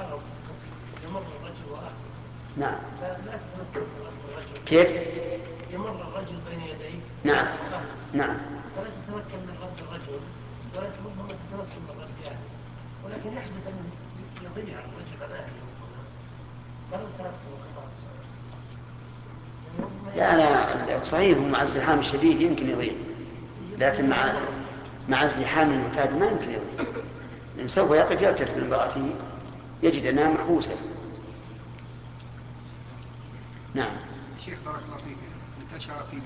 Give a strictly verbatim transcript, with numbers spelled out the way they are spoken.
العرب يمر الرجل وآخر. نعم. لا لا تتمكن من رد الرجل. كيف؟ يمر الرجل بين يديه. نعم. وآخر. نعم. فلا تتمكن من رد الرجل ولا ربما تتمكن من رد أهله، ولكن يحدث أن يضيع الرجل عن أهله فلو تركته خلاص. لا أنا صحيح مع الزحام الشديد يمكن يضيع، لكن مع مع الزحام المعتاد ما يمكن يضيع، لأنه سوف يقف يلتفت لامرأته يجد أنها محبوسة. نعم. شيخ بارك الله فيك، انتشر في